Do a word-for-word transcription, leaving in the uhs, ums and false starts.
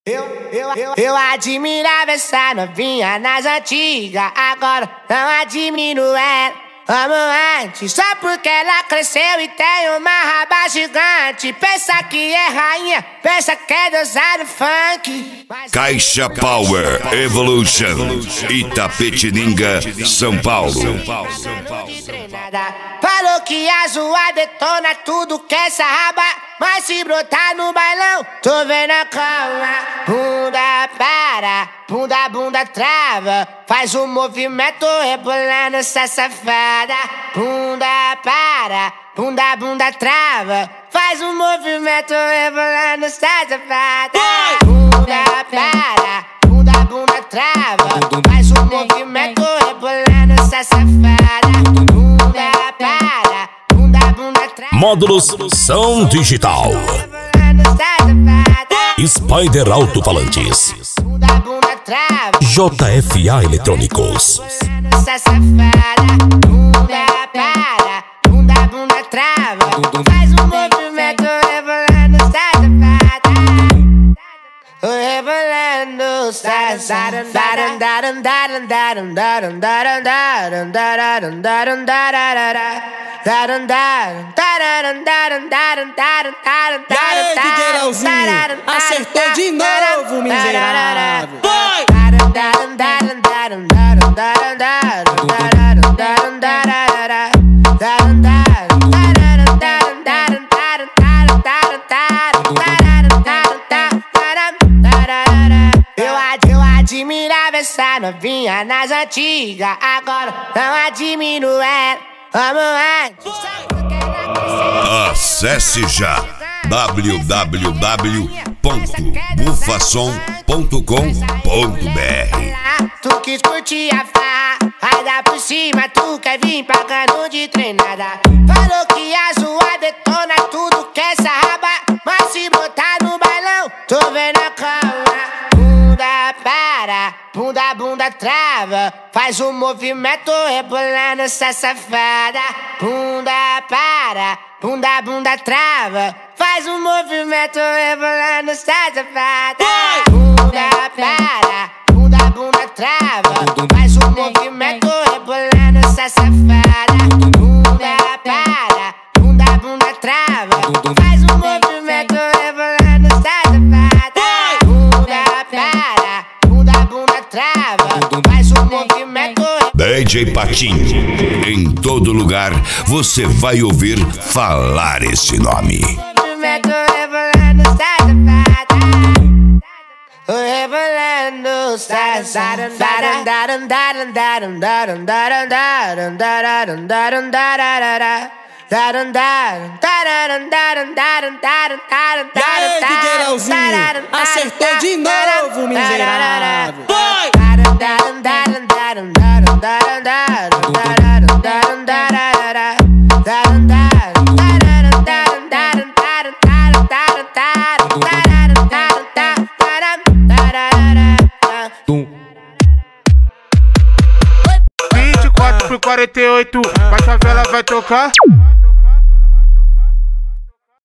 Eu, eu, eu, eu admirava essa novinha nas antigas, agora não admiro ela. Amo antes, só porque ela cresceu e tem uma raba gigante. Pensa que é rainha, pensa que é deusa do funk. Caixa Power Evolution, Itapetininga, São Paulo. Falou que a zoa detona tudo que essa raba, mas se brotar no bailão, tô vendo a cama. Bunda para, bunda, bunda trava, faz um movimento rebolando essa safada. Bunda para, bunda, bunda trava, faz um movimento rebolando essa safada. Bunda para, bunda, bunda trava, faz um movimento rebolando essa safada. Bunda para, bunda, bunda trava. Módulos Som Digital, Spider Alto-Falantes, J F A Eletrônicos. Essa safada, bunda para, bunda, bunda trava, faz um movimento rebolando essa safada. Rebolando essa safada. E aí, D J Leozinho, acertou de novo, miserável. Vai! Eu admirava essa novinha nas antigas, agora não admiro ela. Amo antes. Acesse já w w w ponto bufasom ponto com ponto b r. Tu quis curtir a farra, vai dar por cima, tu quer vir pagando de treinada. Falou que a zoa detona tudo que essa raba, mas se botar no bailão, tô vendo a cama. Bunda para, bunda, bunda trava, faz um movimento rebolando essa safada. Bunda para, bunda, bunda trava, faz um movimento rebolando essa safada. Bunda para, bunda, bunda trava, faz um movimento rebolando essa safada. Bunda para, bunda, bunda trava, faz um movimento rebolando essa safada. Bunda para, bunda, bunda trava, faz um movimento. D J Patinho, em todo lugar você vai ouvir falar esse nome. Movimento rebolando essa safada. Rebolando essa safada. E aí, D J Leozinho, acertou de novo, miserável. Vai! vinte e quatro por quarenta e oito, a favela vai tocar.